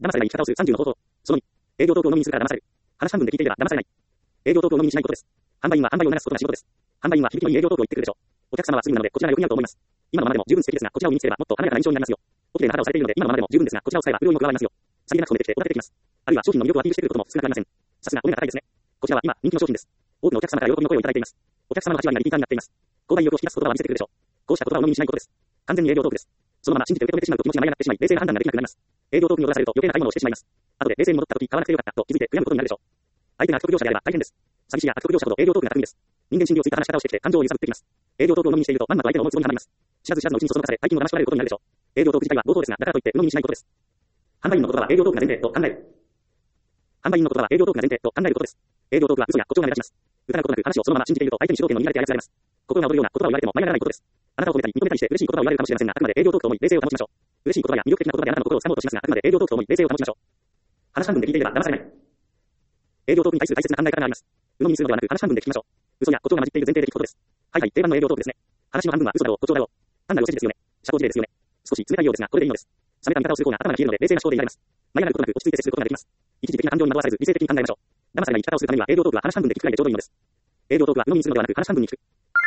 騙されない生き方をする30の方法。その2、営業トークを飲みにするから騙される。話半分で聞いていれば騙されない。営業トークを飲みにしないことです。販売員は販売を流すことが仕事です。販売員は響きのいい営業トークを言ってくるでしょう。お客様はすぐなのでこちらが横にあると思います。今のままでも十分素敵ですが、こちらを身につければもっと華やかな印象になりますよ。お綺麗な肌をされているので今のままでも十分ですが、こちらを使えば潤いも加わりますよ。さりげなく褒めてきておだててきます。あるいは商品の魅力をアピールしてくることも少なくありません。さすがお値が高いですね。こちらは今人気の商品です。多くのお客様から喜びの声をいただいています。お客様の8割がリピーターになっています。購買意欲を引き出す言葉は見せてくるでしょう。こうした言葉を飲みにしないことです。完全に営業トークです。そのまま信じて受け止めてしまうと気持ちが舞い上がってしまい、冷静な判断ができなくなります。営業トークに踊らされると余計な買い物をしてしまいます。後で冷静に戻った時買わなくてよかったと気づいて悔やむことになるでしょう。相手が悪徳業者であれば大変です。詐欺師や悪徳業者ほど営業トークが巧みです。人間心理をついた話し方をしてきて感情を揺さぶってきます。営業トークを飲みにしているとまんまと相手の思うつぼにはまります。知らず知らずのうちにそそのかされ大金を騙し取られることになるでしょう。営業トーク自体は合法ですが、だからといって鵜呑みにしないことです。販売員の言葉は営業トークが前提と考える。販売員の言葉は営業トークが前提と考えることです。営業トークは嘘や誇張が目立ちます。疑うことなく話をそのまま信じていると相手に主導権の握られて操られます。心が躍るような言葉を言われても舞い上がらないことです。あなたを褒めたり認めたりして嬉しい言葉を言われるかもしれませんが、あくまで営業トークと思い冷静を保ちましょう。嬉しい言葉や魅力的な言葉であなたの心を掴もうとしますが、あくまで営業トークと思い冷静を保ちましょう。話半分で聞いていれば騙されない。営業トークに対する大切な考え方があります。鵜呑みにするのではなく話半分で聞きましょう。嘘や誇張が混じっている前提で聞くことです。はいはい、定番の営業トークですね。話の半分は嘘だろう、誇張だろう。単なるお世辞ですよね。社交辞令ですよね。少し冷たいようですが、これでいいのです。冷めた見方をする方が頭が冷えるので冷静な思考でいられます。舞い上がることなく落ち着いて接することができます。一時的な感情に惑わされず理性的に考えましょう。騙されない生き方をするためには営業トークは話半分で聞くくらいでちょうどいいのです。営業トークは鵜呑みにするのではなく話半分に聞く。